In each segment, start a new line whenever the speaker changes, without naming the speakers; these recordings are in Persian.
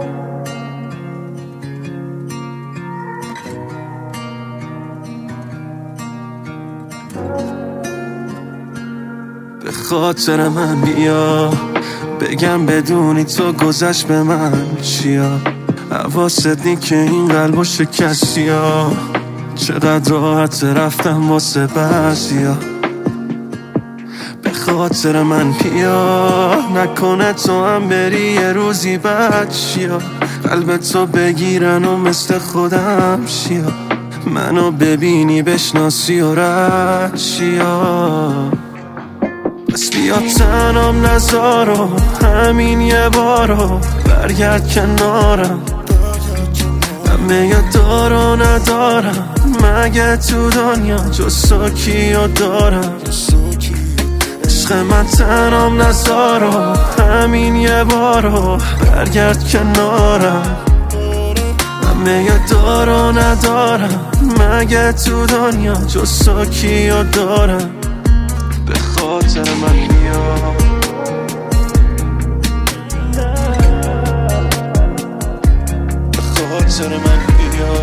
به خاطر من بیا، بگم بدونی تو گذشت به من چیا. حواست نی که این قلبو شکستی ها، چقدر راحت رفتم واسه بعضیا. به خاطر من بیا، نکنه تو هم بری یه روزی بعد چیا. قلب تو بگیرن و مثل خودم شیا، منو ببینی بشناسی و رد چیا. بس بیا تنم نذارو، همین یه بارو برگرد کنارم. همه یه دارو ندارم، مگه تو دنیا جز تو کیو دارم. عشق من تنم نذارو، همین یه بارو برگرد کنارم. همه یه دارو ندارم، مگه تو دنیا جز تو کیو دارم. به خاطر من بیا، به خاطر من بیا،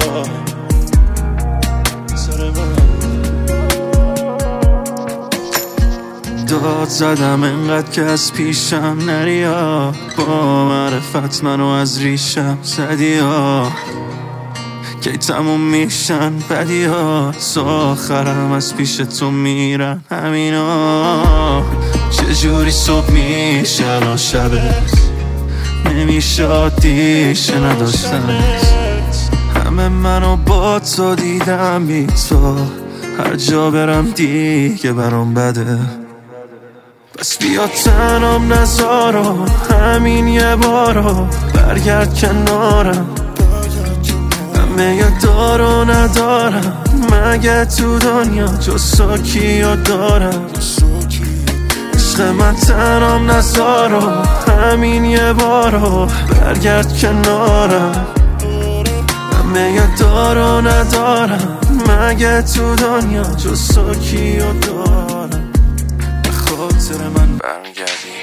داد زدم انقدر که از پیشم نریا. با معرفت منو از ریشم زدی ها، کی تموم میشن بدی ها. تا آخرم از پیش تو میرن همینا. چجوری صبح میشه الان شبه، نمیشه عادیشه نداشتنت. همه منو با تو دیدم بی تو، هر جا برم دیگه برام بده. بس بیا تنم نذارو، همین یه بارو برگرد کنارم. همه یه دارو ندارم، مگه تو دنیا جز تو کیو دارم. عشق من تنم نذارو، همین یه بارو برگرد کنارم. همه یه دارو ندارم، مگه تو دنیا جز تو کیو دارم. به خاطر من برگردی.